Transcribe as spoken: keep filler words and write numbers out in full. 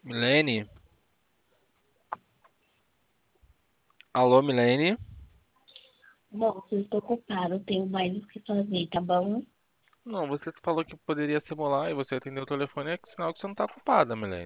Milene? Alô, Milene? Moço, eu estou ocupada, tenho mais o que fazer, tá bom? Não, você falou que poderia simular e você atendeu o telefone, é sinal que você não tá ocupada, Milene.